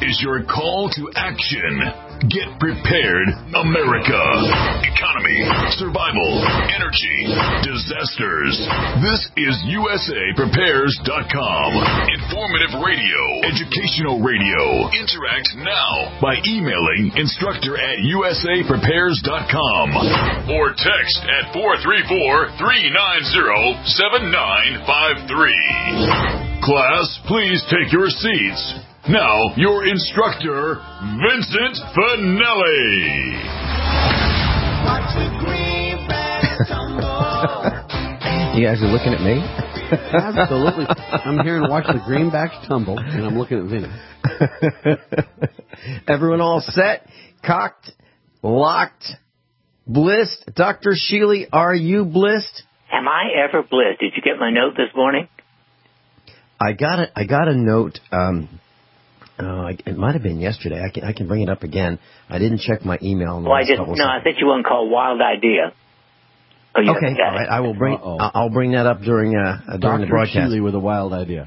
is your call to action. Get prepared, America. Economy, survival, energy, disasters. This is USAPrepares.com. Informative radio, educational radio. Interact now by emailing instructor@USAPrepares.com or text at 434-390-7953. Class, please take your seats. Now, your instructor, Vincent Finelli. Watch the greenback tumble. You guys are looking at me? Absolutely. I'm here and watch the greenbacks tumble, and I'm looking at Vinny. Everyone all set, cocked, locked, blissed? Dr. Shealy, are you blissed? Am I ever blissed? Did you get my note this morning? I got a note. It might have been yesterday. I can bring it up again. I didn't check my email. I sent you one called Wild Idea. Oh, okay, all right. I will bring. I'll bring that up during the broadcast. Dr. Shealy with a wild idea.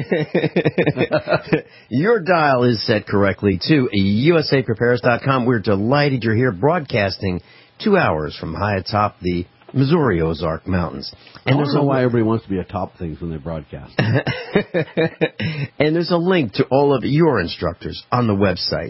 Your dial is set correctly to USAPrepares.com. We're delighted you're here, broadcasting 2 hours from high atop the Missouri Ozark Mountains. And there's why everybody wants to be atop things when they broadcast. And there's a link to all of your instructors on the website,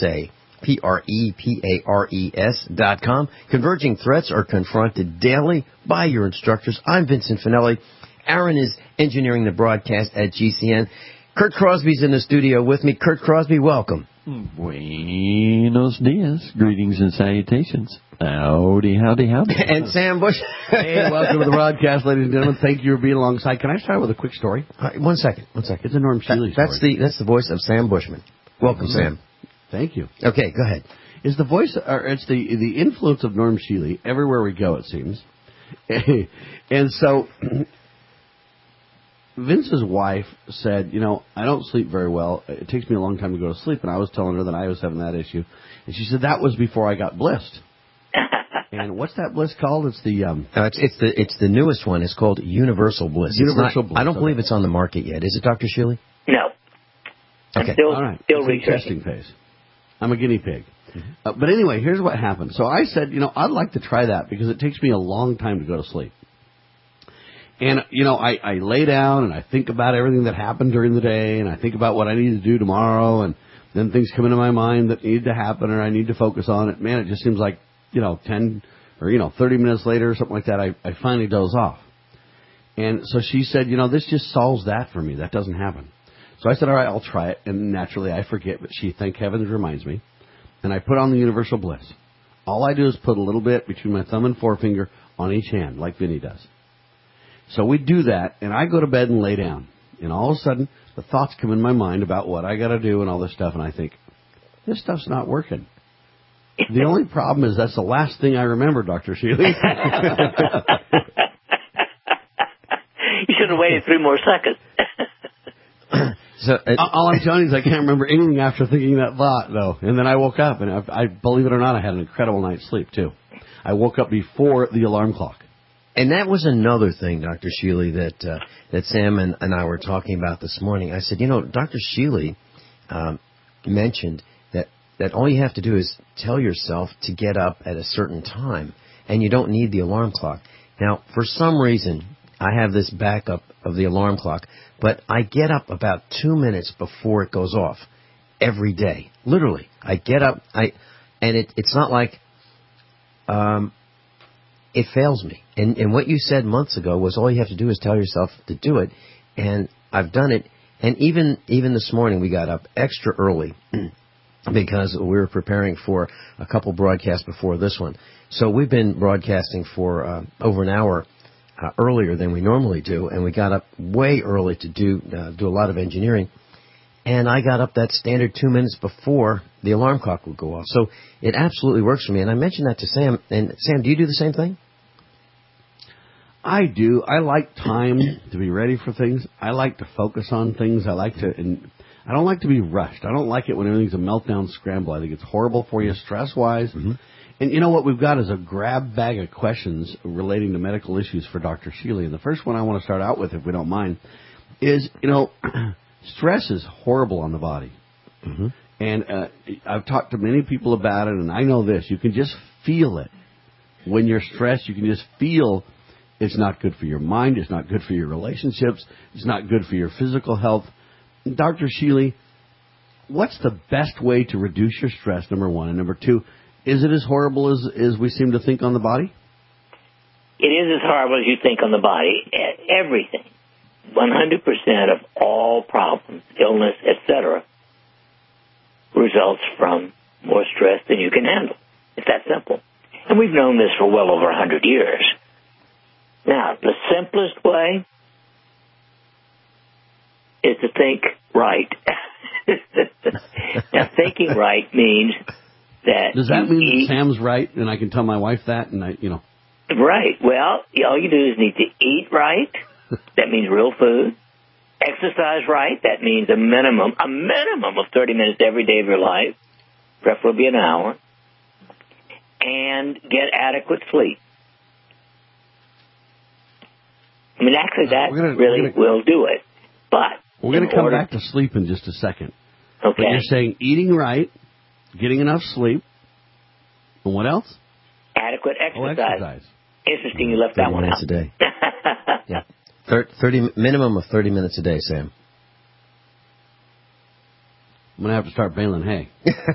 USAPrepares.com. Converging threats are confronted daily by your instructors. I'm Vincent Finelli. Aaron is engineering the broadcast at GCN. Kurt Crosby's in the studio with me. Kurt Crosby, welcome. Buenos dias. Greetings and salutations. Howdy, howdy, howdy. And Sam Bush. Hey, welcome to the broadcast, ladies and gentlemen. Thank you for being alongside. Can I start with a quick story? One second. It's a Norm Shealy story. That's the voice of Sam Bushman. Welcome, Sam. Thank you. Okay, go ahead. Is the voice, or it's the influence of Norm Shealy everywhere we go, it seems. And so Vince's wife said, I don't sleep very well. It takes me a long time to go to sleep. And I was telling her that I was having that issue. And she said, that was before I got blissed. And what's that bliss called? It's the it's the newest one. It's called Universal Bliss. Universal Bliss. I don't believe it's on the market yet. Is it, Dr. Shealy? No. Okay. All right. Still researching phase. I'm a guinea pig. Mm-hmm. But anyway, here's what happened. So I said, I'd like to try that because it takes me a long time to go to sleep. And, I lay down and I think about everything that happened during the day and I think about what I need to do tomorrow and then things come into my mind that need to happen or I need to focus on it. Man, it just seems like, 10 or, 30 minutes later or something like that, I finally doze off. And so she said, this just solves that for me. That doesn't happen. So I said, all right, I'll try it. And naturally I forget, but she, thank heavens, reminds me. And I put on the Universal Bliss. All I do is put a little bit between my thumb and forefinger on each hand, like Vinny does. So we do that, and I go to bed and lay down. And all of a sudden, the thoughts come in my mind about what I got to do and all this stuff, and I think, this stuff's not working. The only problem is that's the last thing I remember, Dr. Shealy. You should have waited 3 more seconds. So all I'm telling you is I can't remember anything after thinking that thought, though. And then I woke up, and I believe it or not, I had an incredible night's sleep, too. I woke up before the alarm clock. And that was another thing, Dr. Shealy, that Sam and I were talking about this morning. I said, Dr. Shealy mentioned that all you have to do is tell yourself to get up at a certain time, and you don't need the alarm clock. Now, for some reason, I have this backup of the alarm clock, but I get up about 2 minutes before it goes off every day. Literally, I get up, and it's not like it fails me. And what you said months ago was all you have to do is tell yourself to do it, and I've done it. And even this morning, we got up extra early because we were preparing for a couple broadcasts before this one. So we've been broadcasting for over an hour earlier than we normally do, and we got up way early to do a lot of engineering. And I got up that standard 2 minutes before the alarm clock would go off. So it absolutely works for me. And I mentioned that to Sam. And Sam, do you do the same thing? I do. I like time to be ready for things. I like to focus on things. I don't like to be rushed. I don't like it when everything's a meltdown scramble. I think it's horrible for you stress-wise. Mm-hmm. And you know what we've got is a grab bag of questions relating to medical issues for Dr. Shealy. And the first one I want to start out with, if we don't mind, is, stress is horrible on the body. Mm-hmm. And I've talked to many people about it, and I know this. You can just feel it. When you're stressed, you can just feel it's not good for your mind. It's not good for your relationships. It's not good for your physical health. Dr. Sheely, what's the best way to reduce your stress, number one? And number two, is it as horrible as we seem to think on the body? It is as horrible as you think on the body. Everything, 100% of all problems, illness, etc., results from more stress than you can handle. It's that simple. And we've known this for well over 100 years. Now, the simplest way is to think right. Now, thinking right means that... Does that mean that Sam's right, and I can tell my wife that, and Right. Well, all you do is need to eat right. That means real food. Exercise right. That means a minimum of 30 minutes every day of your life, preferably an hour. And get adequate sleep. I mean, actually, that will do it. But we're going to come back to sleep in just a second. Okay. But you're saying eating right, getting enough sleep, and what else? Adequate exercise. Oh, exercise. Interesting, you left that one out. 30 minutes a day. Yeah. Minimum of 30 minutes a day, Sam. I'm going to have to start baling hay.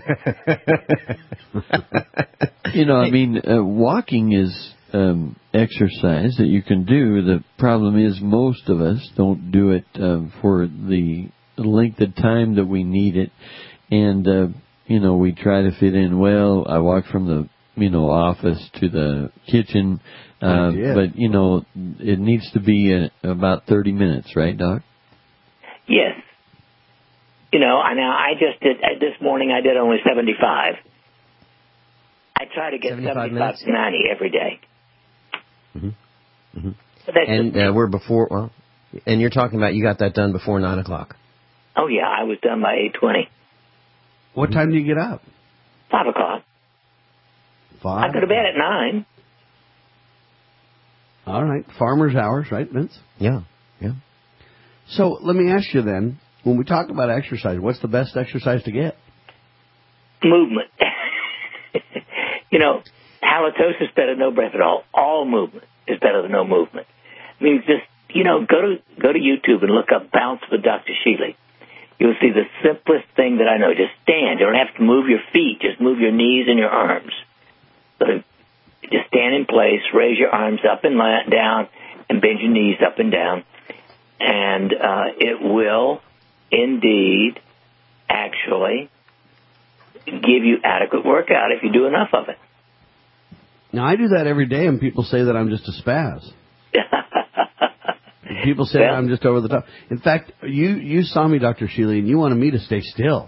Walking is exercise that you can do. The problem is most of us don't do it for the length of time that we need it. And, we try to fit in, well, I walk from the, office to the kitchen. But, it needs to be about 30 minutes, right, Doc? Yes. Now I just did, this morning I did only 75. I try to get 75 to 90 every day. Mm-hmm. Mm-hmm. And we're before, and you're talking about you got that done before 9 o'clock. Oh, yeah, I was done by 8:20. What time do you get up? 5 o'clock. 5? I go to bed at 9. All right. Farmer's hours, right, Vince? Yeah. So let me ask you then, when we talk about exercise, what's the best exercise to get? Movement. Halitosis is better than no breath at all. All movement is better than no movement. I mean, just, go to YouTube and look up Bounce with Dr. Sheely. You'll see the simplest thing that I know. Just stand. You don't have to move your feet. Just move your knees and your arms. So just stand in place, raise your arms up and down, and bend your knees up and down. And it will indeed actually give you adequate workout if you do enough of it. Now, I do that every day, and people say that I'm just a spaz. People say that I'm just over the top. In fact, you saw me, Dr. Sheely, and you wanted me to stay still.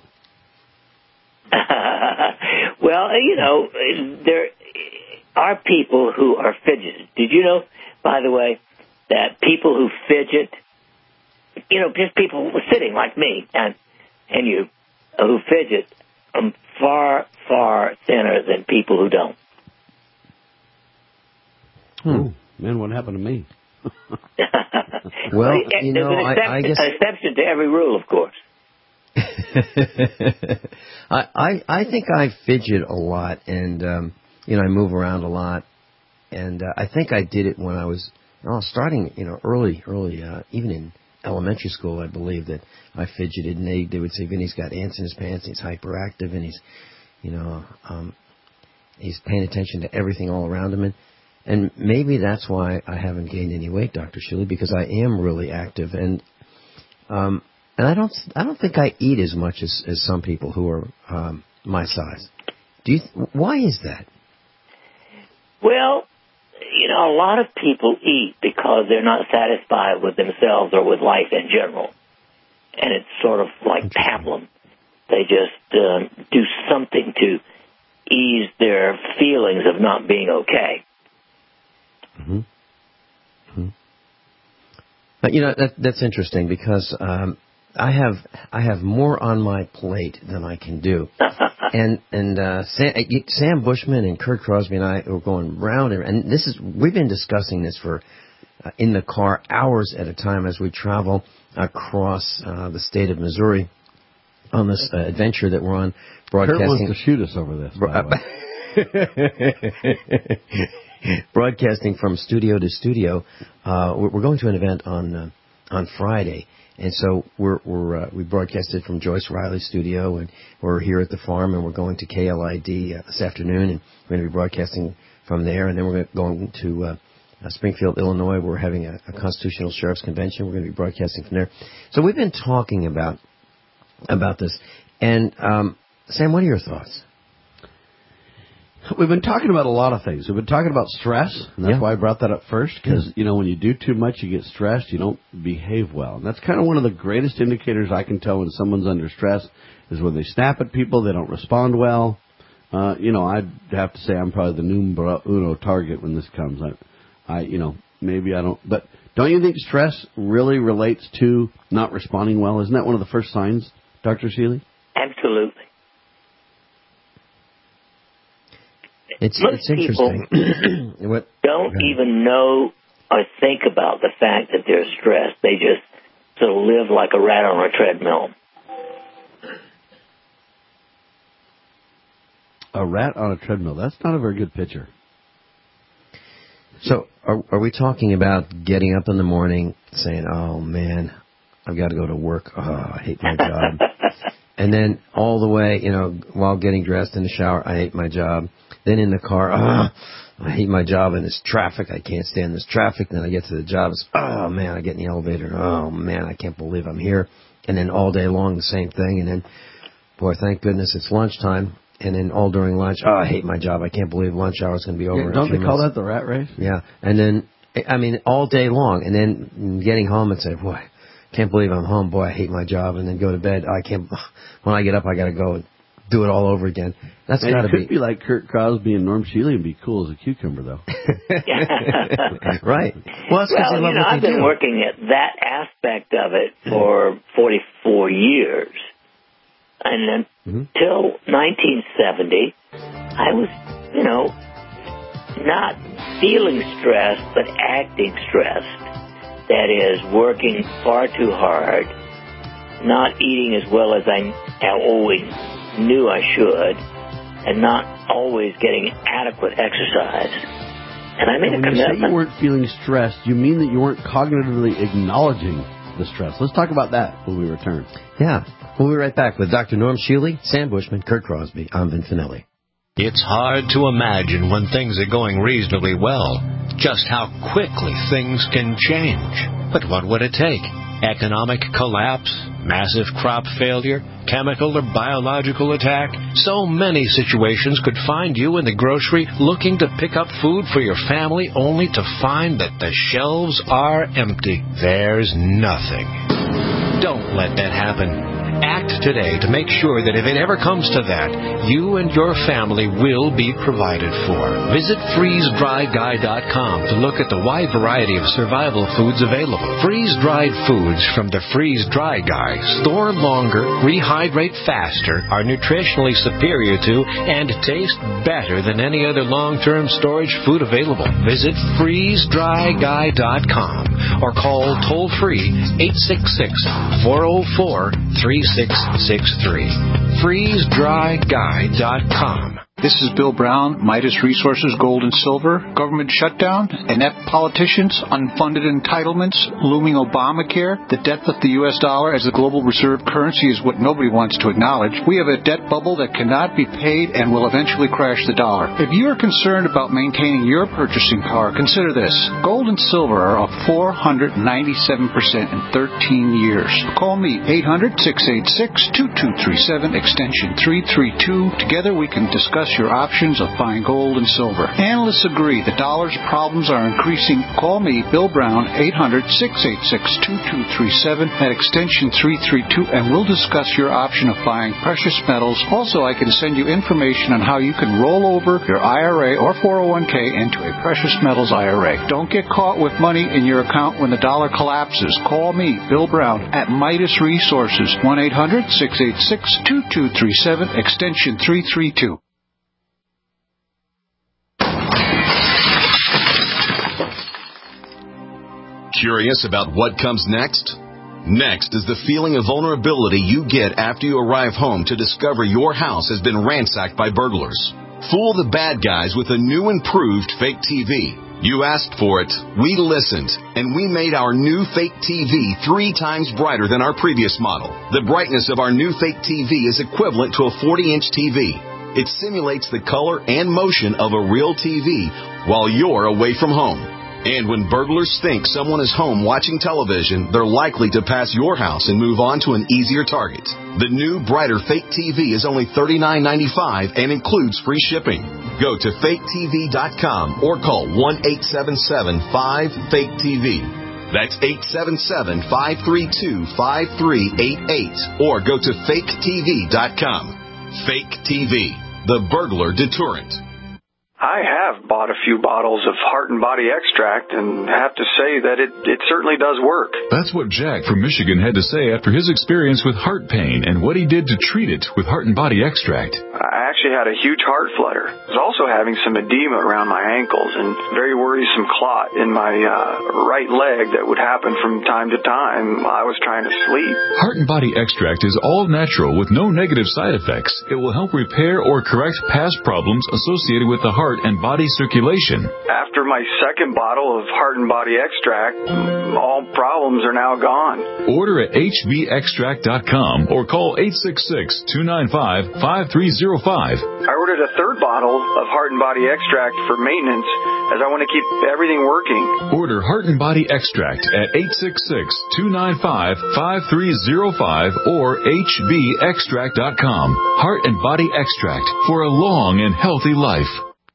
Well, there are people who are fidgeted. Did you know, by the way, that people who fidget, just people sitting like me and you, who fidget, are far, far thinner than people who don't. Oh, man, what happened to me? Well, there's I guess an exception to every rule, of course. I think I fidget a lot, and I move around a lot, and I think I did it when I was starting, early, even in elementary school. I believe that I fidgeted, and they would say, "Vinny's got ants in his pants. And he's hyperactive, and he's, he's paying attention to everything all around him." And maybe that's why I haven't gained any weight, Dr. Sheely, because I am really active, and I don't think I eat as much as some people who are my size. Why is that? Well, a lot of people eat because they're not satisfied with themselves or with life in general, and it's sort of like pablum. They just do something to ease their feelings of not being okay. Mm-hmm. Mm-hmm. That's interesting because I have more on my plate than I can do, and Sam Bushman and Kurt Crosby and I were going round and we've been discussing this for in the car hours at a time as we travel across the state of Missouri, adventure that we're on, Kurt broadcasting. wants to shoot us over this. By the way. Broadcasting from studio to studio. We're going to an event on Friday, and so we broadcasted from Joyce Riley's studio, and we're here at the farm, and we're going to KLID this afternoon, and we're going to be broadcasting from there, and then we're going to Springfield, Illinois. We're having a constitutional sheriff's convention. We're going to be broadcasting from there. So we've been talking about this, and Sam, what are your thoughts? We've been talking about a lot of things. We've been talking about stress, and that's why I brought that up first, because, when you do too much, you get stressed, you don't behave well. And that's kind of one of the greatest indicators I can tell when someone's under stress is when they snap at people, they don't respond well. I'd have to say I'm probably the numero uno target when this comes. Maybe I don't, but don't you think stress really relates to not responding well? Isn't that one of the first signs, Dr. Seeley? Absolutely. It's Most interesting. people don't even know or think about the fact that they're stressed. They just sort of live like a rat on a treadmill. A rat on a treadmill. That's not a very good picture. So are we talking about getting up in the morning saying, oh, man, I've got to go to work. Oh, I hate my job. And then all the way, while getting dressed in the shower, I hate my job. Then in the car, I hate my job and this traffic. I can't stand this traffic. Then I get to the job. It's, oh, man, I get in the elevator. Oh, man, I can't believe I'm here. And then all day long, the same thing. And then, boy, thank goodness it's lunchtime. And then all during lunch, oh, I hate my job. I can't believe lunch hour is going to be over. Yeah, don't they call that the rat race? Yeah. And then, all day long. And then getting home and say, boy, can't believe I'm home. Boy, I hate my job. And then go to bed. When I get up, I got to go and do it all over again. That's got to be like Kurt Crosby and Norm Shealy and be cool as a cucumber, though. Right. Well, I've been working at that aspect of it for 44 years. And until 1970, I was, not feeling stressed, but acting stressed. That is, working far too hard, not eating as well as I always knew I should, and not always getting adequate exercise. And I made a commitment. When you say you weren't feeling stressed, you mean that you weren't cognitively acknowledging the stress. Let's talk about that when we return. Yeah. We'll be right back with Dr. Norm Shealy, Sam Bushman, Kurt Crosby. I'm Vin Finelli. It's hard to imagine when things are going reasonably well, just how quickly things can change. But what would it take? Economic collapse, massive crop failure, chemical or biological attack? So many situations could find you in the grocery looking to pick up food for your family only to find that the shelves are empty. There's nothing. Don't let that happen. Act today to make sure that if it ever comes to that, you and your family will be provided for. Visit freezedryguy.com to look at the wide variety of survival foods available. Freeze-dried foods from the Freeze Dry Guy store longer, rehydrate faster, are nutritionally superior to, and taste better than any other long-term storage food available. Visit freezedryguy.com or call toll-free 866-404-3663. FreezeDryGuy.com. This is Bill Brown, Midas Resources Gold and Silver, government shutdown, inept politicians, unfunded entitlements, looming Obamacare, the debt of the U.S. dollar as the global reserve currency is what nobody wants to acknowledge. We have a debt bubble that cannot be paid and will eventually crash the dollar. If you are concerned about maintaining your purchasing power, consider this. Gold and silver are up 497% in 13 years. Call me, 800-686-2237, extension 332. Together we can discuss your options of buying gold and silver. Analysts agree the dollar's problems are increasing. Call me, Bill Brown, 800-686-2237 at extension 332, and we'll discuss your option of buying precious metals. Also, I can send you information on how you can roll over your IRA or 401k into a precious metals IRA. Don't get caught with money in your account when the dollar collapses. Call me, Bill Brown, at Midas Resources, 1-800-686-2237, extension 332. Curious about what comes next? Next is the feeling of vulnerability you get after you arrive home to discover your house has been ransacked by burglars. Fool the bad guys with a new improved fake TV. You asked for it, we listened, and we made our new fake TV 3 times brighter than our previous model. The brightness of our new fake TV is equivalent to a 40-inch TV. It simulates the color and motion of a real TV while you're away from home. And when burglars think someone is home watching television, they're likely to pass your house and move on to an easier target. The new, brighter fake TV is only $39.95 and includes free shipping. Go to faketv.com or call 1-877-5-FAKE-TV. That's 877-532-5388. Or go to faketv.com. Fake TV, the burglar deterrent. I have bought a few bottles of Heart and Body Extract and have to say that it certainly does work. That's what Jack from Michigan had to say after his experience with heart pain and what he did to treat it with Heart and Body Extract. I actually had a huge heart flutter. I was also having some edema around my ankles and very worrisome clot in my right leg that would happen from time to time while I was trying to sleep. Heart and Body Extract is all natural with no negative side effects. It will help repair or correct past problems associated with the heart and body circulation. After my second bottle of Heart and Body Extract, all problems are now gone. Order at hbextract.com or call 866-295-5305. I ordered a third bottle of Heart and Body Extract for maintenance as I want to keep everything working. Order Heart and Body Extract at 866-295-5305 or hbextract.com. Heart and Body Extract for a long and healthy life.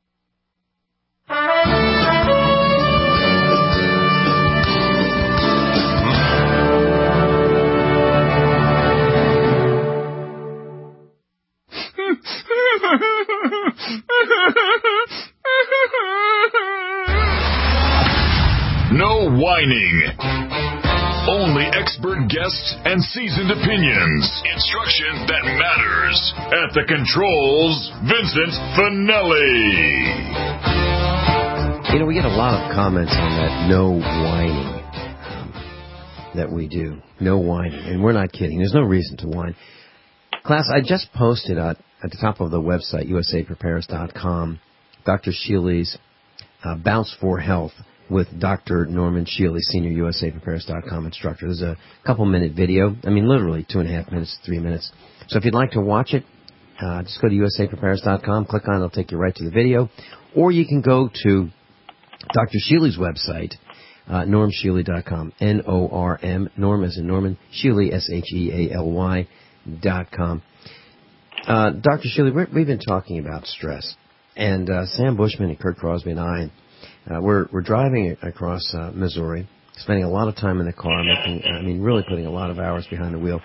No whining. Only expert guests and seasoned opinions. Instruction that matters. At the controls, Vincent Finelli. You know, we get a lot of comments on that no whining that we do. No whining. And we're not kidding. There's no reason to whine. Class, I just posted at the top of the website, usaprepares.com, Dr. Shealy's Bounce for Health with Dr. Norman Shealy, Senior usaprepares.com instructor. There's a couple-minute video. I mean, literally 2.5 minutes, 3 minutes. So if you'd like to watch it, just go to usaprepares.com, click on it, it'll take you right to the video. Or you can go to Dr. Shealy's website, normshealy.com, N-O-R-M, Norm as in Norman, Shealy, SHEALY.com. Dr. Shealy, we've been talking about stress, and Sam Bushman and Kurt Crosby and I, we're driving across Missouri, spending a lot of time in the car, really putting a lot of hours behind the wheel.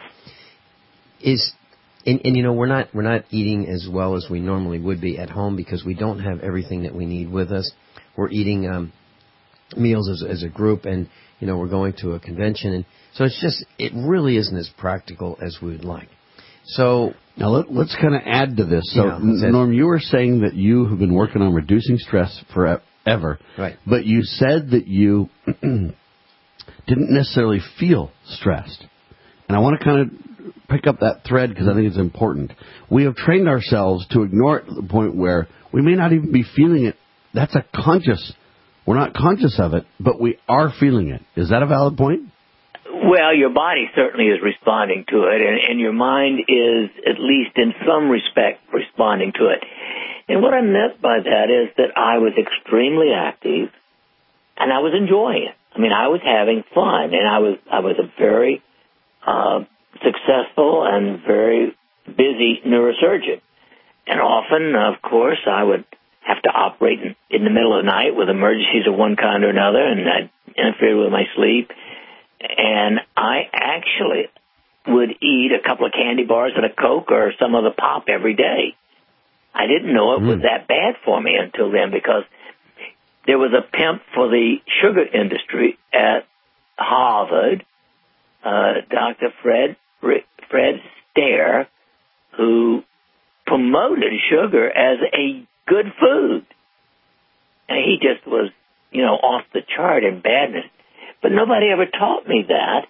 And you know, we're not eating as well as we normally would be at home because we don't have everything that we need with us. We're eating meals as a group, and you know, we're going to a convention, and so it really isn't as practical as we would like. So now let's kind of add to this. So, yeah, Norm, you were saying that you have been working on reducing stress forever, right? But you said that you didn't necessarily feel stressed, and I want to kind of pick up that thread because I think it's important. We have trained ourselves to ignore it to the point where we may not even be feeling it. That's we're not conscious of it, but we are feeling it. Is that a valid point? Well, your body certainly is responding to it, and your mind is, at least in some respect, responding to it. And what I meant by that is that I was extremely active, and I was enjoying it. I mean, I was having fun, and I was a very successful and very busy neurosurgeon. And often, of course, I would have to operate in the middle of the night with emergencies of one kind or another, and that interfered with my sleep. And I actually would eat a couple of candy bars and a Coke or some other pop every day. I didn't know it was that bad for me until then, because there was a pimp for the sugar industry at Harvard, Dr. Fred Stair, who promoted sugar as a good food. And he just was, off the chart in badness. But nobody ever taught me that.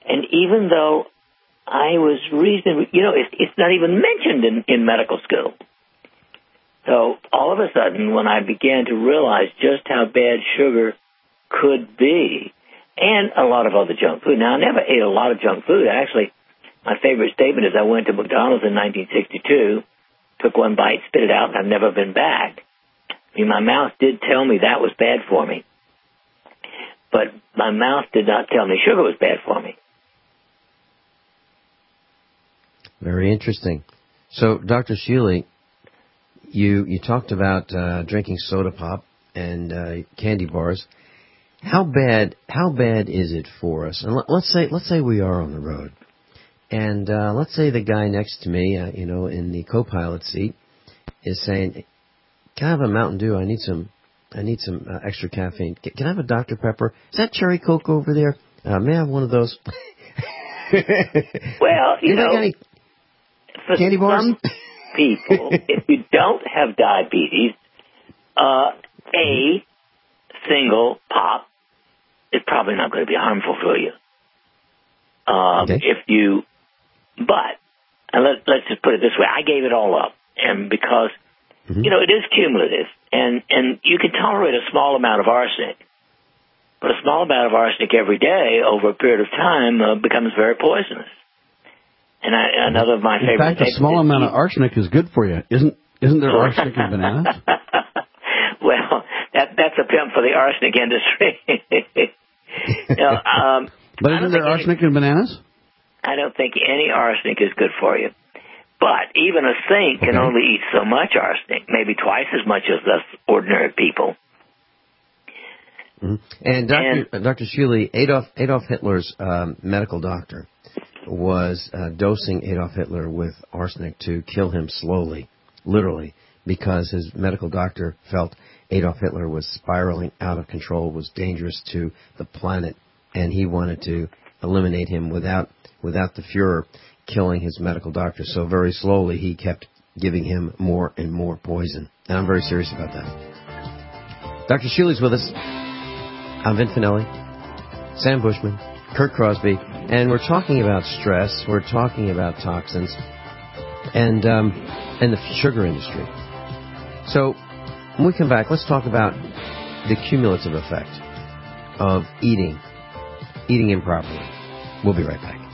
And even though I was reasonably, it's not even mentioned in medical school. So all of a sudden, when I began to realize just how bad sugar could be, and a lot of other junk food. Now, I never ate a lot of junk food. Actually, my favorite statement is I went to McDonald's in 1962, took one bite, spit it out, and I've never been back. I mean, my mouth did tell me that was bad for me. But my mouth did not tell me sugar was bad for me. Very interesting. So, Dr. Shealy, you talked about drinking soda pop and candy bars. How bad is it for us? And let's say we are on the road, and let's say the guy next to me, in the co-pilot seat, is saying, "Can I have a Mountain Dew? I need some extra caffeine. Can I have a Dr. Pepper? Is that cherry Coke over there? May I have one of those?" Well, for candy bars? some people, if you don't have diabetes, a single pop is probably not going to be harmful for you. Okay. Let's just put it this way: I gave it all up, and because it is cumulative, and you can tolerate a small amount of arsenic, but a small amount of arsenic every day over a period of time becomes very poisonous. And another of my favorite. In fact, a small amount of arsenic is good for you. Isn't there arsenic in bananas? Well, that's a pimp for the arsenic industry. But isn't there arsenic in bananas? I don't think any arsenic is good for you. But even a saint can only eat so much arsenic, maybe twice as much as us ordinary people. And Dr. Shealy, Adolf Hitler's medical doctor was dosing Adolf Hitler with arsenic to kill him slowly, literally, because his medical doctor felt Adolf Hitler was spiraling out of control, was dangerous to the planet, and he wanted to eliminate him without the Fuhrer killing his medical doctor. So very slowly he kept giving him more and more poison. And I'm very serious about that. Dr. Shealy's with us. I'm Vin Finelli, Sam Bushman, Kurt Crosby, and we're talking about stress, we're talking about toxins, and the sugar industry. So when we come back, let's talk about the cumulative effect of eating improperly. We'll be right back.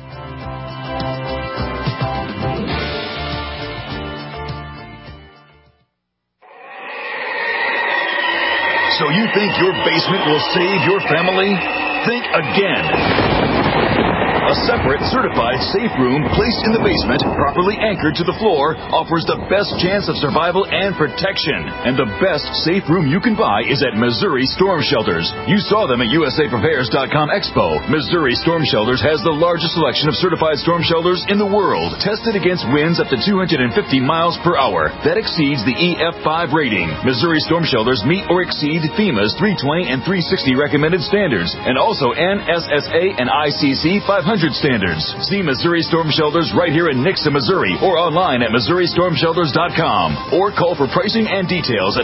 So you think your basement will save your family? Think again. A separate, certified safe room placed in the basement, properly anchored to the floor, offers the best chance of survival and protection. And the best safe room you can buy is at Missouri Storm Shelters. You saw them at USAPrepares.com Expo. Missouri Storm Shelters has the largest selection of certified storm shelters in the world, tested against winds up to 250 miles per hour. That exceeds the EF5 rating. Missouri Storm Shelters meet or exceed FEMA's 320 and 360 recommended standards, and also NSSA and ICC 500 standards. See Missouri Storm Shelters right here in Nixa, Missouri, or online at MissouriStormShelters.com, or call for pricing and details at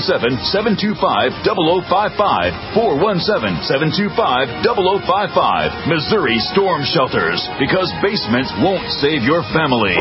417-725-0055, 417-725-0055. Missouri Storm Shelters, because basements won't save your family.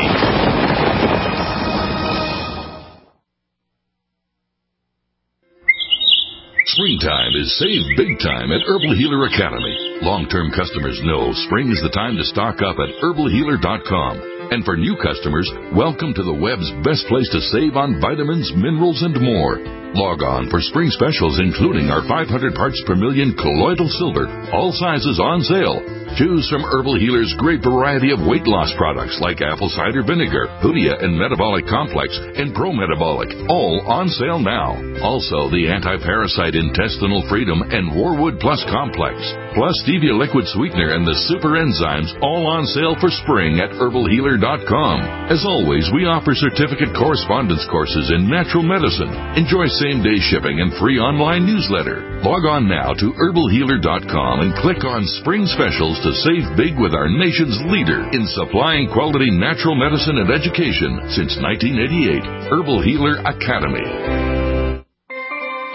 Springtime is save big time at Herbal Healer Academy. Long-term customers know spring is the time to stock up at herbalhealer.com. And for new customers, welcome to the web's best place to save on vitamins, minerals, and more. Log on for spring specials, including our 500 parts per million colloidal silver, all sizes on sale. Choose from Herbal Healer's great variety of weight loss products like apple cider vinegar, Hoodia and Metabolic Complex, and Pro Metabolic, all on sale now. Also, the Anti-Parasite Intestinal Freedom and Warwood Plus Complex, plus Stevia Liquid Sweetener and the Super Enzymes, all on sale for spring at herbalhealer.com. As always, we offer certificate correspondence courses in natural medicine. Enjoy same-day shipping and free online newsletter. Log on now to herbalhealer.com and click on Spring Specials to save big with our nation's leader in supplying quality natural medicine and education since 1988, Herbal Healer Academy.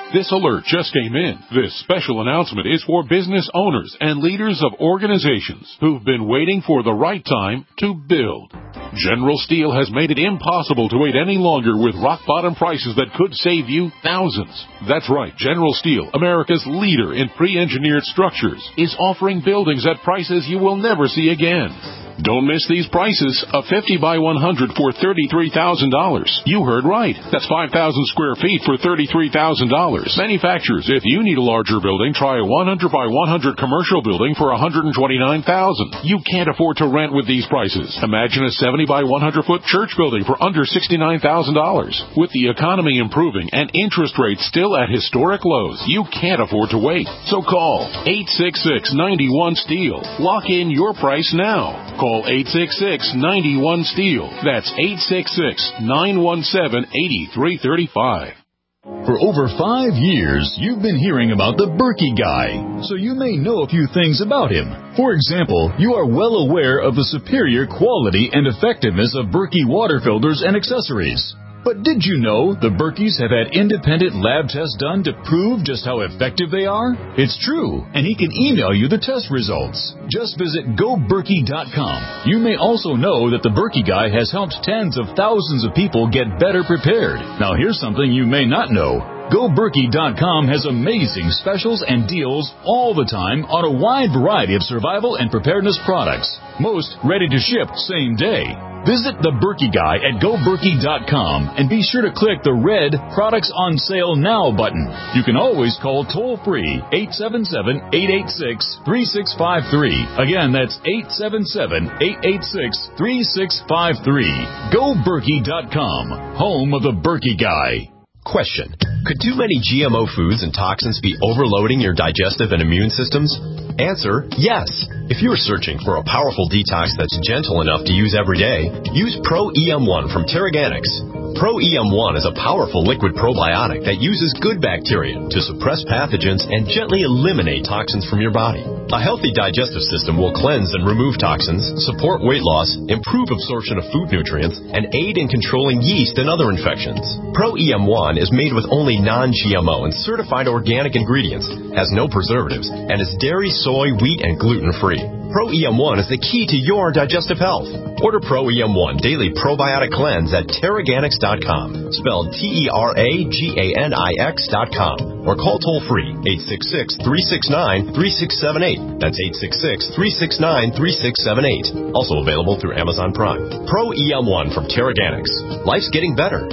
This alert just came in. This special announcement is for business owners and leaders of organizations who've been waiting for the right time to build. General Steel has made it impossible to wait any longer with rock-bottom prices that could save you thousands. That's right, General Steel, America's leader in pre-engineered structures, is offering buildings at prices you will never see again. Don't miss these prices. A 50 by 100 for $33,000. You heard right. That's 5,000 square feet for $33,000. Manufacturers, if you need a larger building, try a 100 by 100 commercial building for $129,000. You can't afford to rent with these prices. Imagine a 70 by 100 foot church building for under $69,000. With the economy improving and interest rates still at historic lows, you can't afford to wait. So call 866-91-STEEL. Lock in your price now. Call 866-91-STEEL. That's 866-917-8335. For over 5 years, you've been hearing about the Berkey Guy, so you may know a few things about him. For example, you are well aware of the superior quality and effectiveness of Berkey water filters and accessories. But did you know the Berkeys have had independent lab tests done to prove just how effective they are? It's true, and he can email you the test results. Just visit GoBerkey.com. You may also know that the Berkey Guy has helped tens of thousands of people get better prepared. Now here's something you may not know. GoBerkey.com has amazing specials and deals all the time on a wide variety of survival and preparedness products. Most ready to ship same day. Visit the Berkey Guy at GoBerkey.com and be sure to click the red Products on Sale Now button. You can always call toll-free 877-886-3653. Again, that's 877-886-3653. GoBerkey.com, home of the Berkey Guy. Question. Could too many GMO foods and toxins be overloading your digestive and immune systems? Answer, yes. If you're searching for a powerful detox that's gentle enough to use every day, use Pro EM1 from Terraganics. Pro EM1 is a powerful liquid probiotic that uses good bacteria to suppress pathogens and gently eliminate toxins from your body. A healthy digestive system will cleanse and remove toxins, support weight loss, improve absorption of food nutrients, and aid in controlling yeast and other infections. Pro EM1 is made with only non-GMO and certified organic ingredients, has no preservatives, and is dairy, soy, wheat, and gluten-free. Pro EM1 is the key to your digestive health. Order Pro EM1 Daily Probiotic Cleanse at Terraganics.com, spelled Terraganix.com, or call toll-free 866-369-3678. That's 866-369-3678. Also available through Amazon Prime. Pro EM1 from Terraganics. Life's getting better.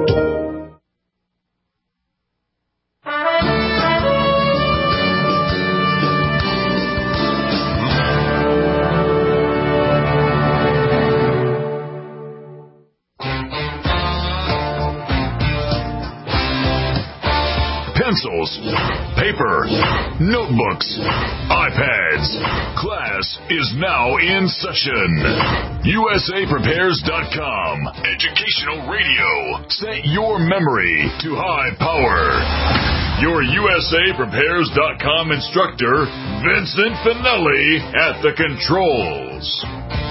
Pencils, paper, notebooks, iPads. Class is now in session. USAPrepares.com. Educational radio. Set your memory to high power. Your USAPrepares.com instructor, Vincent Finelli, at the controls.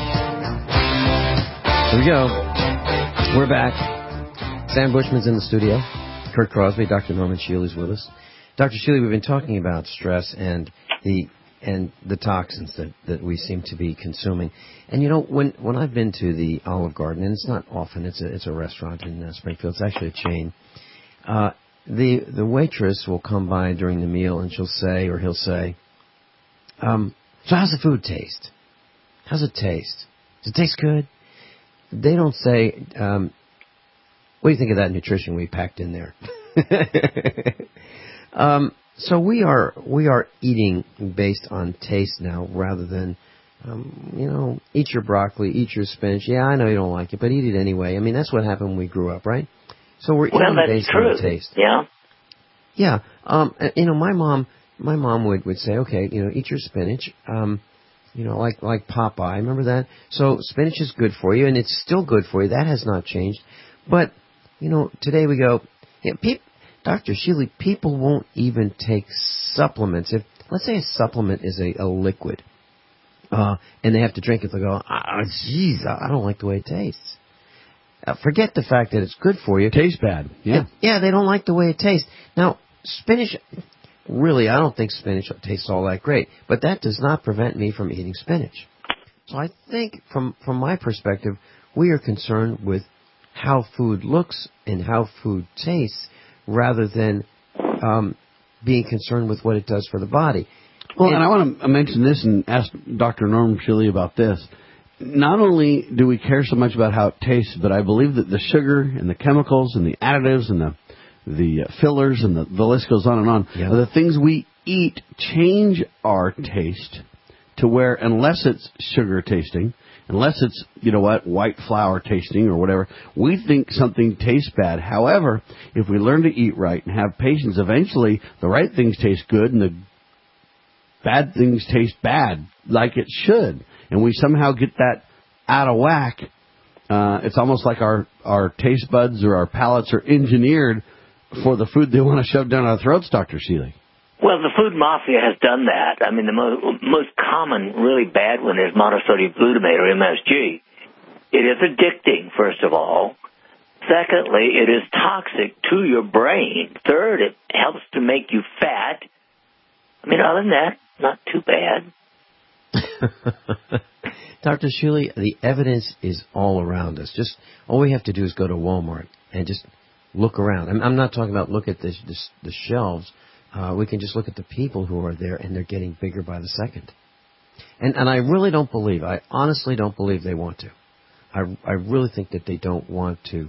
Here we go. We're back. Sam Bushman's in the studio. Kurt Crosby, Dr. Norman Shields is with us. Dr. Shields, we've been talking about stress and the toxins that we seem to be consuming. And you know, when I've been to the Olive Garden, and it's not often, it's a restaurant in Springfield, it's actually a chain. The waitress will come by during the meal and she'll say, or he'll say, so how's the food taste? How's it taste? Does it taste good? They don't say, what do you think of that nutrition we packed in there? So we are eating based on taste now rather than, eat your broccoli, eat your spinach. Yeah, I know you don't like it, but eat it anyway. I mean, that's what happened when we grew up, right? So we're eating based on taste. Yeah. Yeah. My mom would say, okay, eat your spinach. Like Popeye. Remember that? So spinach is good for you, and it's still good for you. That has not changed. But today we go, Dr. Sheely, people won't even take supplements. If, let's say a supplement is a liquid, and they have to drink it, they'll go, geez, I don't like the way it tastes. Forget the fact that it's good for you. Tastes bad. Yeah. Yeah, they don't like the way it tastes. Now, spinach, really, I don't think spinach tastes all that great. But that does not prevent me from eating spinach. So I think, from my perspective, we are concerned with how food looks and how food tastes rather than being concerned with what it does for the body. Well, and I want to mention this and ask Dr. Norm Shiley about this. Not only do we care so much about how it tastes, but I believe that the sugar and the chemicals and the additives and the fillers and the list goes on and on, the things we eat change our taste to where, unless it's sugar tasting, unless it's, white flour tasting or whatever, we think something tastes bad. However, if we learn to eat right and have patience, eventually the right things taste good and the bad things taste bad, like it should. And we somehow get that out of whack. It's almost like our taste buds or our palates are engineered for the food they want to shove down our throats, Dr. Shiley. Well, the food mafia has done that. I mean, the most common, really bad one is monosodium glutamate, or MSG. It is addicting, first of all. Secondly, it is toxic to your brain. Third, it helps to make you fat. I mean, other than that, not too bad. Dr. Shiley, the evidence is all around us. Just all we have to do is go to Walmart and just look around. I'm not talking about look at the shelves. We can just look at the people who are there, and they're getting bigger by the second. And I really don't believe, I honestly don't believe they want to. I really think that they don't want to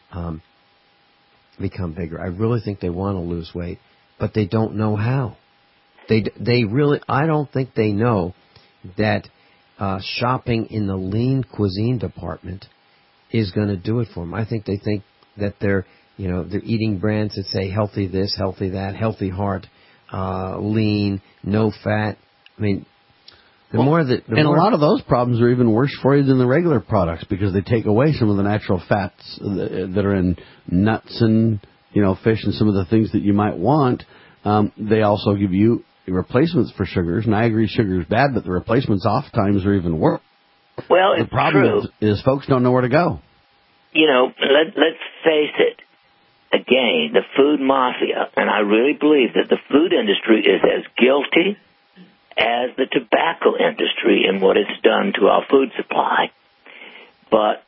become bigger. I really think they want to lose weight, but they don't know how. They really, I don't think they know that shopping in the lean cuisine department is going to do it for them. I think they think that they're eating brands that say healthy this, healthy that, healthy heart, lean, no fat. I mean, a lot of those problems are even worse for you than the regular products because they take away some of the natural fats that are in nuts and, fish and some of the things that you might want. They also give you replacements for sugars, and I agree sugar is bad, but the replacements oftentimes are even worse. Well, the problem is folks don't know where to go. Let's face it. Again, the food mafia, and I really believe that the food industry is as guilty as the tobacco industry in what it's done to our food supply. But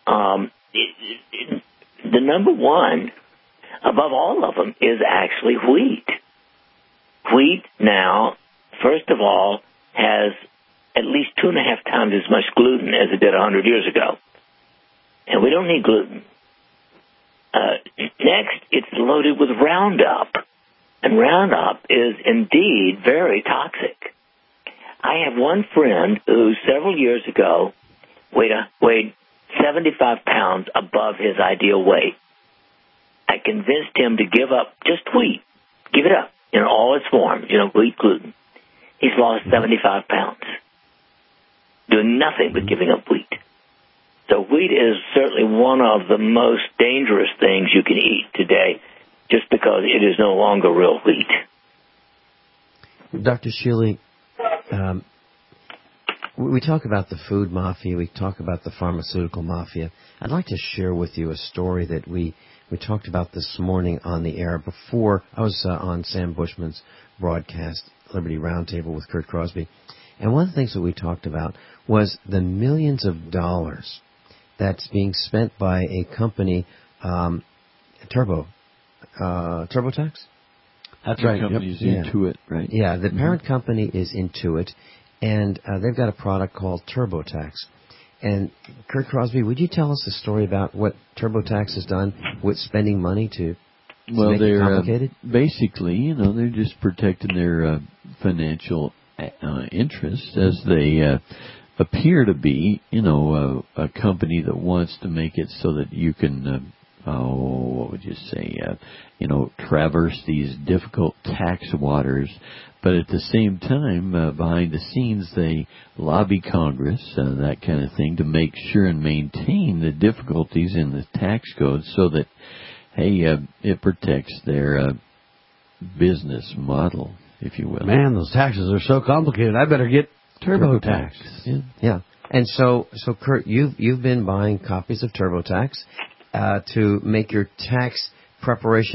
the number one, above all of them, is actually wheat. Wheat now, first of all, has at least 2.5 times as much gluten as it did 100 years ago. And we don't need gluten. Next, it's loaded with Roundup. And Roundup is indeed very toxic. I have one friend who several years ago weighed 75 pounds above his ideal weight. I convinced him to give up just wheat. Give it up in all its forms, wheat, gluten. He's lost 75 pounds, doing nothing but giving up wheat. So wheat is certainly one of the most dangerous things you can eat today just because it is no longer real wheat. Dr. Shiley, we talk about the food mafia, we talk about the pharmaceutical mafia. I'd like to share with you a story that we talked about this morning on the air before I was on Sam Bushman's broadcast, Liberty Roundtable with Kurt Crosby. And one of the things that we talked about was the millions of dollars that's being spent by a company, TurboTax? That's right. The company's Intuit, right? Yeah, the parent company is Intuit, and they've got a product called TurboTax. And Kurt Crosby, would you tell us the story about what TurboTax has done with spending money to make it complicated? Basically, they're just protecting their financial interests as they appear to be, a company that wants to make it so that you can, traverse these difficult tax waters. But at the same time, behind the scenes, they lobby Congress, that kind of thing, to make sure and maintain the difficulties in the tax code so that, it protects their business model, if you will. Man, those taxes are so complicated. I better get TurboTax. Yeah. And so Kurt, you've been buying copies of TurboTax to make your tax preparation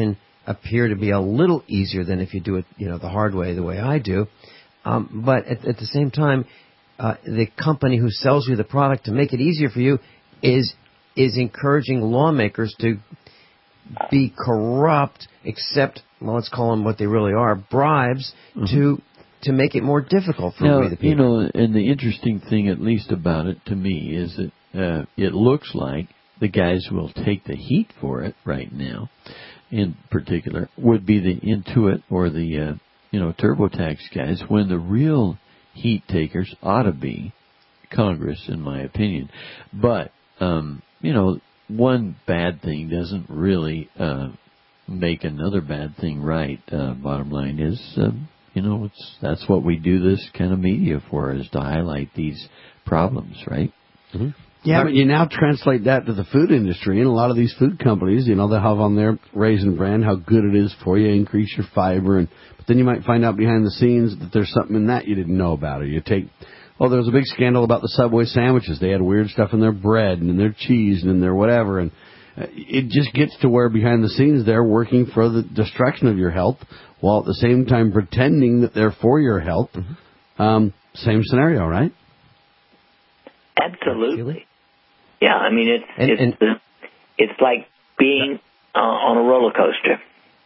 appear to be a little easier than if you do it, the hard way, the way I do. But at the same time, the company who sells you the product to make it easier for you is encouraging lawmakers to be corrupt, accept, let's call them what they really are, bribes to make it more difficult for we the people. And the interesting thing, at least about it to me, is that it looks like the guys who will take the heat for it right now, in particular, would be the Intuit or the TurboTax guys, when the real heat takers ought to be Congress, in my opinion. But one bad thing doesn't really make another bad thing right. Bottom line is, that's what we do this kind of media for, is to highlight these problems, right? Mm-hmm. Yeah, but you now translate that to the food industry, and a lot of these food companies, they have on their Raisin Bran how good it is for you, increase your fiber, but then you might find out behind the scenes that there's something in that you didn't know about, or you take, there was a big scandal about the Subway sandwiches. They had weird stuff in their bread and in their cheese and in their whatever, and it just gets to where behind the scenes they're working for the destruction of your health, while at the same time pretending that they're for your health. Mm-hmm. Same scenario, right? Absolutely. Yeah, I mean, it's like being on a roller coaster.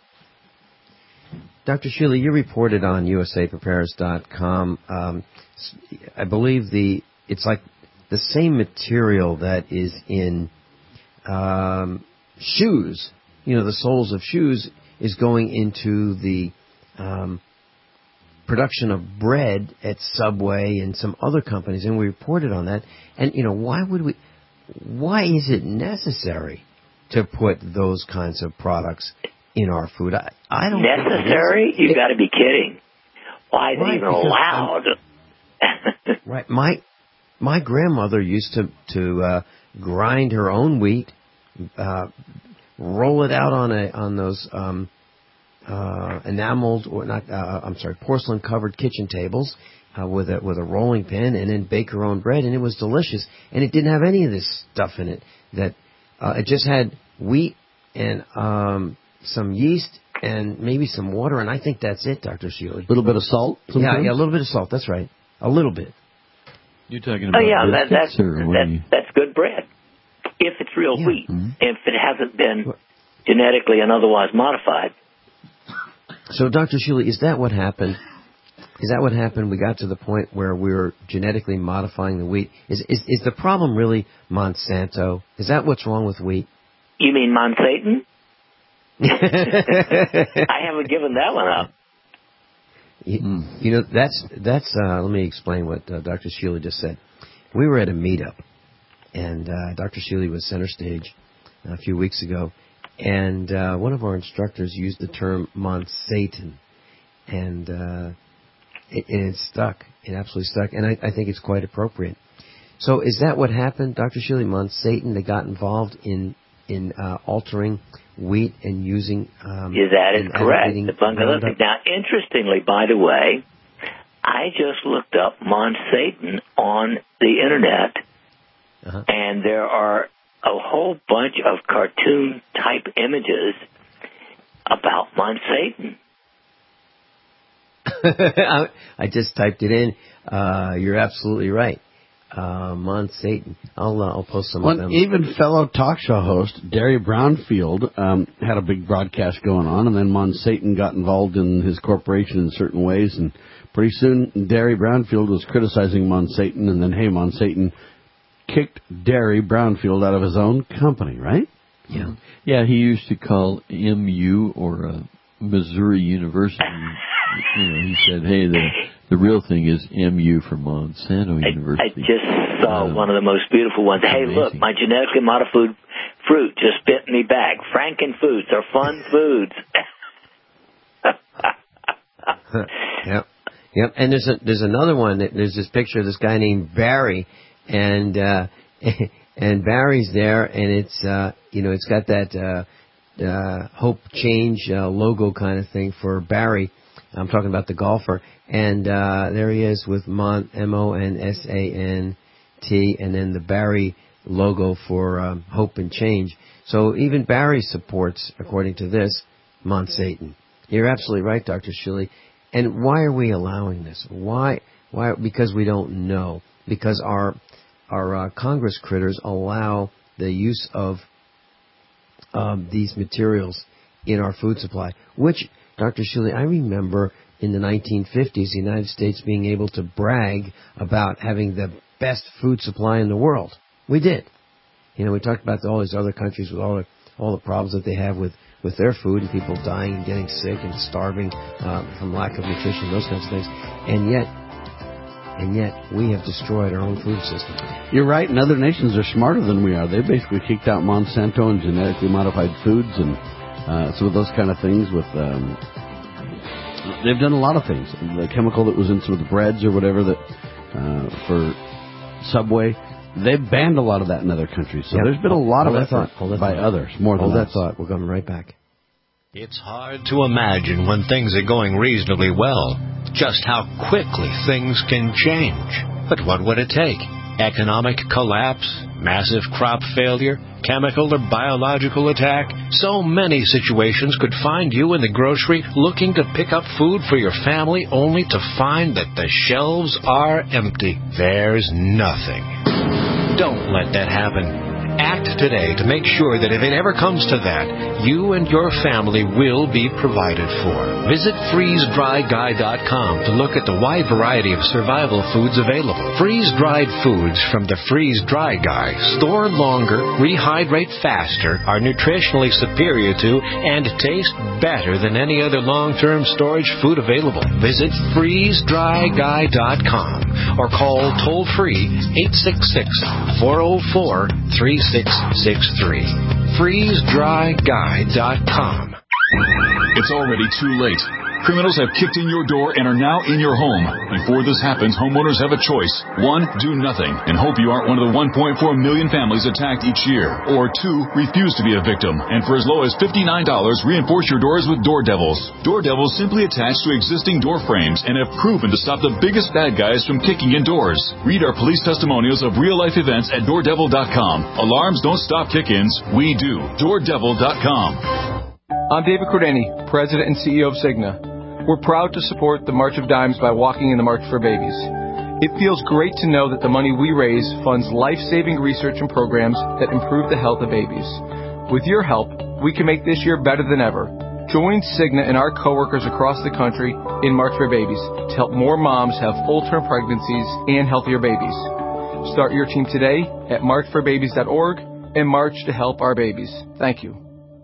Dr. Sheila, you reported on USAPrepares.com. I believe it's like the same material that is in shoes. The soles of shoes is going into the production of bread at Subway and some other companies, and we reported on that. And why is it necessary to put those kinds of products in our food? I don't necessary? You got to be kidding! Why is it even allowed? Right. My grandmother used to grind her own wheat, roll it out on those enameled or not porcelain covered kitchen tables with a rolling pin, and then bake her own bread, and it was delicious, and it didn't have any of this stuff in it. That it just had wheat and some yeast and maybe some water, and I think that's it, Dr. Sheila. A little bit of salt? Yeah, a little bit of salt. That's right, a little bit. You're talking about that's good bread if it's real wheat. Mm-hmm. If it hasn't been genetically and otherwise modified. So, Dr. Sheila, is that what happened? Is that what happened? We got to the point where we were genetically modifying the wheat. Is the problem really Monsanto? Is that what's wrong with wheat? You mean Monsatan? I haven't given that one up. That's let me explain what Dr. Sheila just said. We were at a meetup, and Dr. Sheila was center stage a few weeks ago, and one of our instructors used the term Monsatan, and it stuck. It absolutely stuck, and I think it's quite appropriate. So is that what happened, Dr. Sheila? Monsatan, they got involved in altering wheat and using... that is correct. Now, interestingly, by the way, I just looked up Monsatan on the Internet, and there are a whole bunch of cartoon-type images about Monsatan. I just typed it in. You're absolutely right. Monsatan. I'll post some of them. Even fellow talk show host Derry Brownfield had a big broadcast going on, and then Monsatan got involved in his corporation in certain ways, and pretty soon Derry Brownfield was criticizing Monsatan, and then Monsatan kicked Derry Brownfield out of his own company, right? Yeah. Yeah, he used to call MU or Missouri University. He said, hey, the real thing is MU for Monsanto University. I just saw one of the most beautiful ones. Hey, amazing. Look, my genetically modified fruit just bit in me back. Frankenfoods are fun foods. Yep. And there's another one. There's this picture of this guy named Barry, and Barry's there, and it's it's got that Hope Change logo kind of thing for Barry. I'm talking about the golfer, and there he is with Monsant, and then the Barry logo for Hope and Change. So even Barry supports, according to this, Monsatan. You're absolutely right, Dr. Shuley. And why are we allowing this? Why? Because we don't know. Because our Congress critters allow the use of these materials in our food supply, which, Dr. Shuley, I remember in the 1950s, the United States being able to brag about having the best food supply in the world. We did. You know, we talked about all these other countries with all the problems that they have with their food and people dying and getting sick and starving from lack of nutrition, those kinds of things. And yet we have destroyed our own food system. You're right, and other nations are smarter than we are. They basically kicked out Monsanto and genetically modified foods and some of those kind of things with... they've done a lot of things. The chemical that was in some of the breads or whatever that for Subway, they've banned a lot of that in other countries. So there's been a lot of effort by others, more than that thought. We're coming right back. It's hard to imagine when things are going reasonably well just how quickly things can change. But what would it take? Economic collapse, massive crop failure, chemical or biological attack? So many situations could find you in the grocery looking to pick up food for your family only to find that the shelves are empty. There's nothing. Don't let that happen. Act today to make sure that if it ever comes to that, you and your family will be provided for. Visit freezedryguy.com to look at the wide variety of survival foods available. Freeze-dried foods from the Freeze Dry Guy store longer, rehydrate faster, are nutritionally superior to, and taste better than any other long-term storage food available. Visit freezedryguy.com or call toll-free 866-404-3663. FreezeDryGuy.com. It's already too late. Criminals have kicked in your door and are now in your home. Before this happens, homeowners have a choice. 1, do nothing and hope you aren't one of the 1.4 million families attacked each year. Or 2, refuse to be a victim. And for as low as $59, reinforce your doors with Door Devils. Door Devils simply attach to existing door frames and have proven to stop the biggest bad guys from kicking in doors. Read our police testimonials of real-life events at DoorDevil.com. Alarms don't stop kick-ins. We do. DoorDevil.com. I'm David Cordani, President and CEO of Cigna. We're proud to support the March of Dimes by walking in the March for Babies. It feels great to know that the money we raise funds life-saving research and programs that improve the health of babies. With your help, we can make this year better than ever. Join Cigna and our coworkers across the country in March for Babies to help more moms have full-term pregnancies and healthier babies. Start your team today at marchforbabies.org and march to help our babies. Thank you.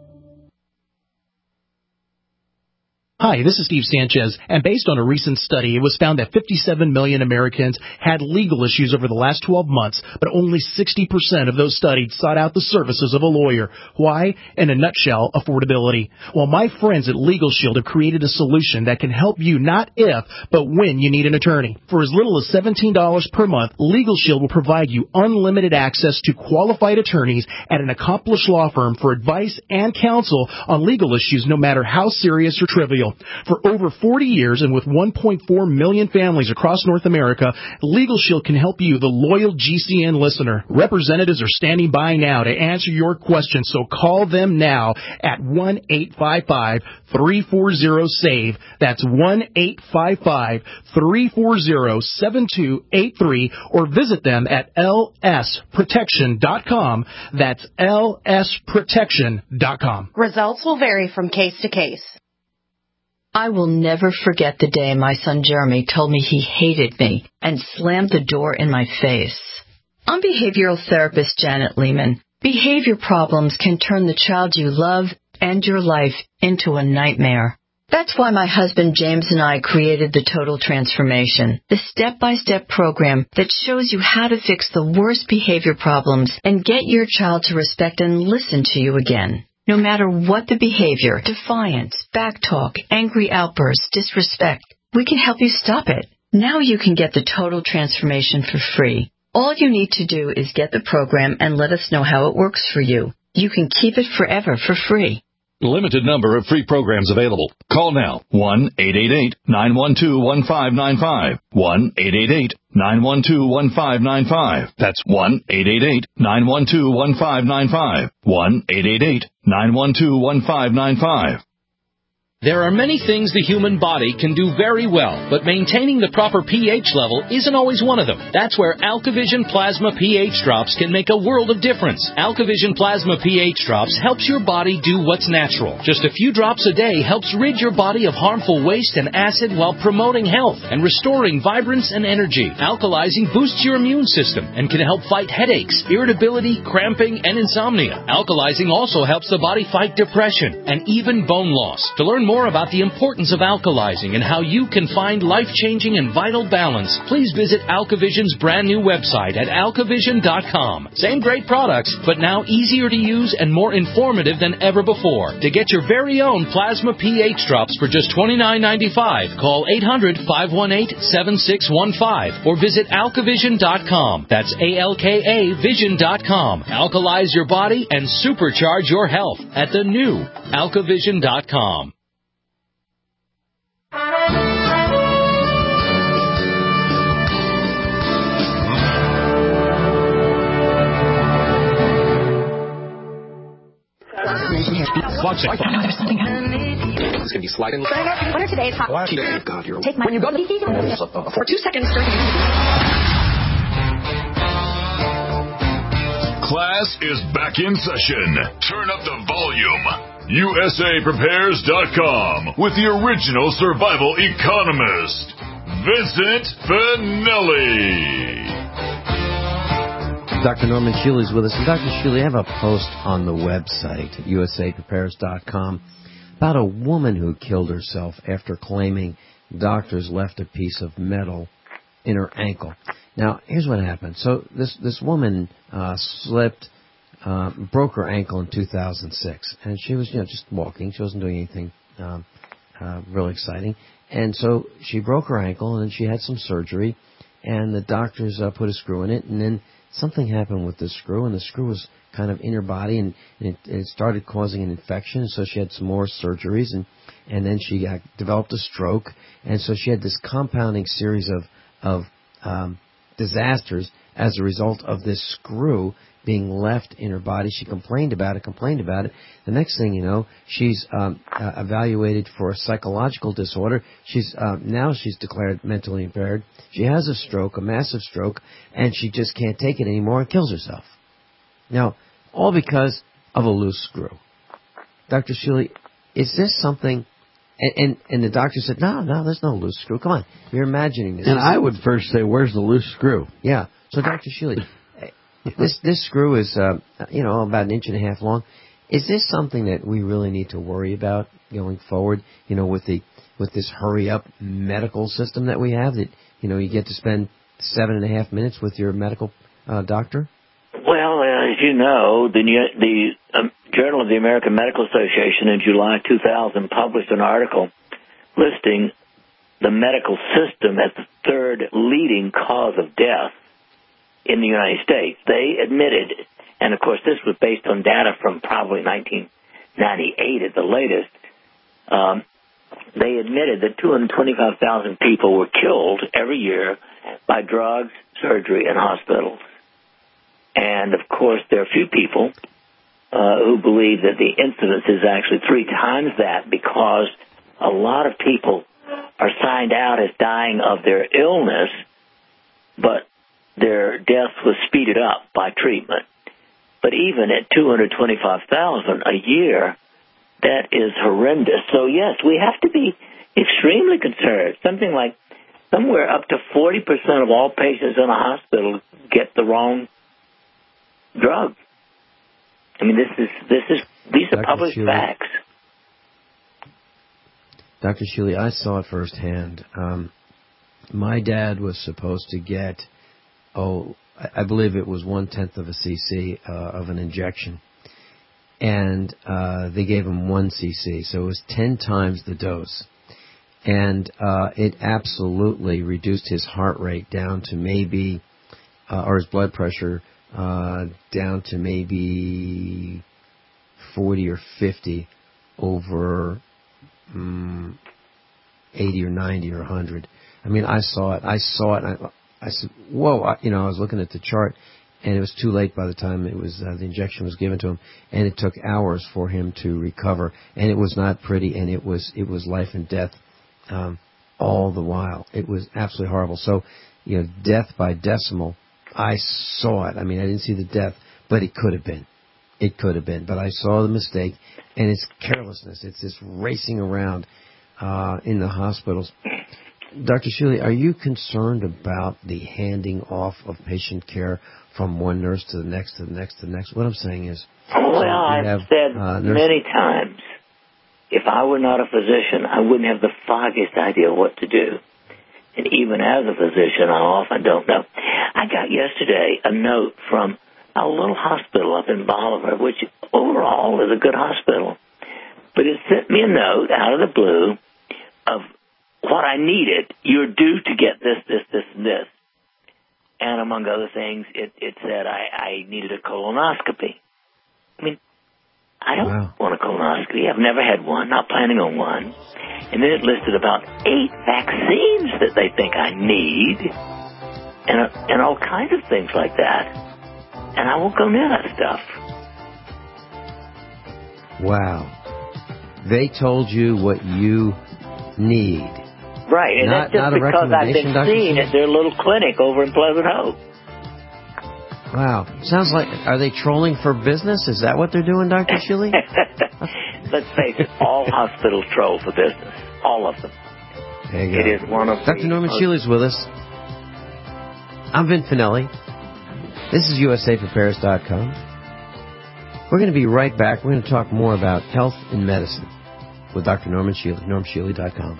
Hi, this is Steve Sanchez, and based on a recent study, it was found that 57 million Americans had legal issues over the last 12 months, but only 60% of those studied sought out the services of a lawyer. Why? In a nutshell, affordability. Well, my friends at Legal Shield have created a solution that can help you not if, but when you need an attorney. For as little as $17 per month, Legal Shield will provide you unlimited access to qualified attorneys at an accomplished law firm for advice and counsel on legal issues, no matter how serious or trivial. For over 40 years and with 1.4 million families across North America, Legal Shield can help you, the loyal GCN listener. Representatives are standing by now to answer your questions, so call them now at 1-855-340-SAVE. That's 1-855-340-7283, or visit them at lsprotection.com. That's lsprotection.com. Results will vary from case to case. I will never forget the day my son Jeremy told me he hated me and slammed the door in my face. I'm behavioral therapist Janet Lehman. Behavior problems can turn the child you love and your life into a nightmare. That's why my husband James and I created the Total Transformation, the step-by-step program that shows you how to fix the worst behavior problems and get your child to respect and listen to you again. No matter what the behavior, defiance, backtalk, angry outbursts, disrespect, we can help you stop it. Now you can get the Total Transformation for free. All you need to do is get the program and let us know how it works for you. You can keep it forever for free. Limited number of free programs available. Call now. 1-888-912-1595. 1-888-912-1595. That's 1-888-912-1595. 1-888-912-1595. There are many things the human body can do very well, but maintaining the proper pH level isn't always one of them. That's where AlkaVision Plasma pH Drops can make a world of difference. AlkaVision Plasma pH Drops helps your body do what's natural. Just a few drops a day helps rid your body of harmful waste and acid while promoting health and restoring vibrance and energy. Alkalizing boosts your immune system and can help fight headaches, irritability, cramping, and insomnia. Alkalizing also helps the body fight depression and even bone loss. To learn more about the importance of alkalizing and how you can find life-changing and vital balance, please visit AlkaVision's brand new website at alkavision.com. Same great products, but now easier to use and more informative than ever before. To get your very own Plasma pH Drops for just $29.95, call 800-518-7615 or visit alkavision.com. That's ALKA Vision.com. Alkalize your body and supercharge your health at the new alkavision.com. Watch it. There's something happening. It's going to be sliding. What are today's hot? God, you're take my when you go to for 2 seconds. Class is back in session. Turn up the volume. USAPrepares.com with the original survival economist, Vincent Finelli. Dr. Norman Shealy is with us. And Dr. Shealy, I have a post on the website, USAPrepares.com, about a woman who killed herself after claiming doctors left a piece of metal in her ankle. Now, here's what happened. So this woman slipped, broke her ankle in 2006, and she was just walking. She wasn't doing anything really exciting, and so she broke her ankle, and then she had some surgery, and the doctors put a screw in it, and then something happened with the screw, and the screw was kind of in her body, and it started causing an infection, so she had some more surgeries, and then she developed a stroke, and so she had this compounding series of disasters as a result of this screw being left in her body. She complained about it. The next thing you know, she's evaluated for a psychological disorder. Now she's declared mentally impaired. She has a stroke, a massive stroke, and she just can't take it anymore and kills herself. Now, all because of a loose screw. Dr. Shealy, is this something... And the doctor said, no, there's no loose screw. Come on, you're imagining this. And I would first say, where's the loose screw? Yeah. So, Dr. Shealy, this screw is, about 1.5 inches long. Is this something that we really need to worry about going forward? With this hurry up medical system that we have, that you get to spend 7.5 minutes with your medical doctor. Well, as you know, the Journal of the American Medical Association in July 2000 published an article listing the medical system as the third leading cause of death in the United States. They admitted, and of course this was based on data from probably 1998 at the latest, they admitted that 225,000 people were killed every year by drugs, surgery, and hospitals. And, of course, there are few people who believe that the incidence is actually 3 times that, because a lot of people are signed out as dying of their illness, but their death was speeded up by treatment. But even at 225,000 a year, that is horrendous. So, yes, we have to be extremely concerned. Something like somewhere up to 40% of all patients in a hospital get the wrong drug. I mean, these are published facts. Dr. Shealy, I saw it firsthand. My dad was supposed to get, I believe it was 1/10 of a cc of an injection, and they gave him 1 cc, so it was 10 times the dose, and it absolutely reduced his heart rate down to maybe, or his blood pressure down to maybe 40 or 50 over 80 or 90 or 100. I mean, I saw it. And I said, whoa, I was looking at the chart, and it was too late by the time it was the injection was given to him, and it took hours for him to recover, and it was not pretty, and it was life and death all the while. It was absolutely horrible. So, death by decimal, I saw it. I mean, I didn't see the death, but it could have been. It could have been, but I saw the mistake, and it's carelessness. It's this racing around in the hospitals. Dr. Shealy, are you concerned about the handing off of patient care from one nurse to the next, to the next, to the next? What I'm saying is... Well, I've said many times, if I were not a physician, I wouldn't have the foggiest idea what to do. And even as a physician, I often don't know. I got yesterday a note from a little hospital up in Bolivar, which overall is a good hospital. But it sent me a note out of the blue of what I needed. You're due to get this, and this. And among other things, it said I needed a colonoscopy. I mean, I don't want a colonoscopy. I've never had one, not planning on one. And then it listed about 8 vaccines that they think I need, and all kinds of things like that. And I won't go near that stuff. Wow. They told you what you need. Right, and that's just because I've been seen at their little clinic over in Pleasant Hope. Wow. Sounds like, are they trolling for business? Is that what they're doing, Dr. Shealy? Let's face it, all hospitals troll for business. All of them. There you go. It is one of Dr. Norman Shealy's with us. I'm Vin Finelli. This is USAPrepares.com. We're going to be right back. We're going to talk more about health and medicine with Dr. Norman Shealy, normshealy.com.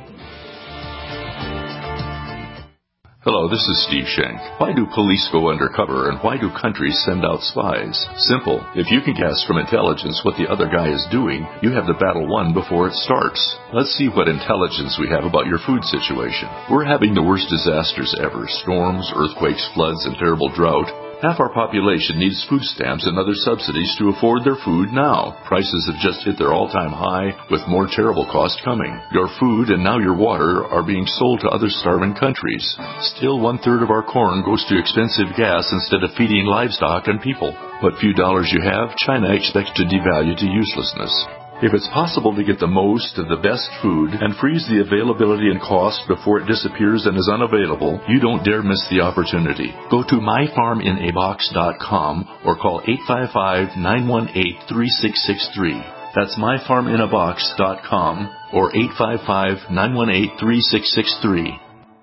Hello, this is Steve Shank. Why do police go undercover and why do countries send out spies? Simple. If you can guess from intelligence what the other guy is doing, you have the battle won before it starts. Let's see what intelligence we have about your food situation. We're having the worst disasters ever. Storms, earthquakes, floods, and terrible drought. Half our population needs food stamps and other subsidies to afford their food now. Prices have just hit their all-time high, with more terrible costs coming. Your food and now your water are being sold to other starving countries. Still, 1/3 of our corn goes to expensive gas instead of feeding livestock and people. What few dollars you have, China expects to devalue to uselessness. If it's possible to get the most of the best food and freeze the availability and cost before it disappears and is unavailable, you don't dare miss the opportunity. Go to myfarminabox.com or call 855-918-3663. That's myfarminabox.com or 855-918-3663.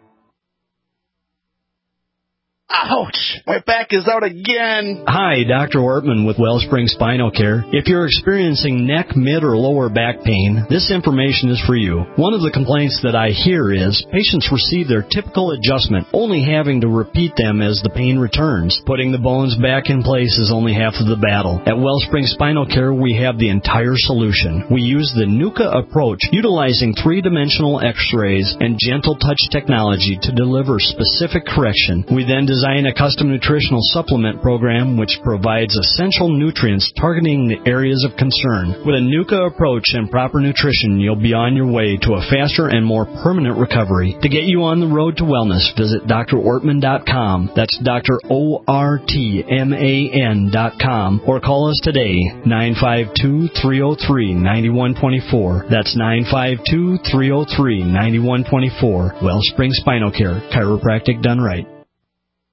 Ouch! My back is out again! Hi, Dr. Ortman with Wellspring Spinal Care. If you're experiencing neck, mid, or lower back pain, this information is for you. One of the complaints that I hear is patients receive their typical adjustment, only having to repeat them as the pain returns. Putting the bones back in place is only half of the battle. At Wellspring Spinal Care, we have the entire solution. We use the NUCA approach, utilizing 3-dimensional x-rays and gentle touch technology to deliver specific correction. We then design a custom nutritional supplement program which provides essential nutrients targeting the areas of concern. With a NUCA approach and proper nutrition, you'll be on your way to a faster and more permanent recovery. To get you on the road to wellness, visit drortman.com. That's drortman.com, or call us today, 952-303-9124. That's 952-303-9124. Wellspring Spinal Care, chiropractic done right.